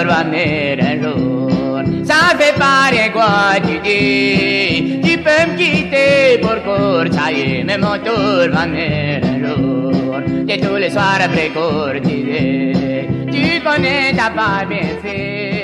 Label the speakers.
Speaker 1: tour va venir un jour. Ça fait pas rien quoi tu dis. Tu peux me quitter pour court, ça y est, mais mon tour va venir un jour. Et tous les soirs après court, tu connais, t'as pas bien fait.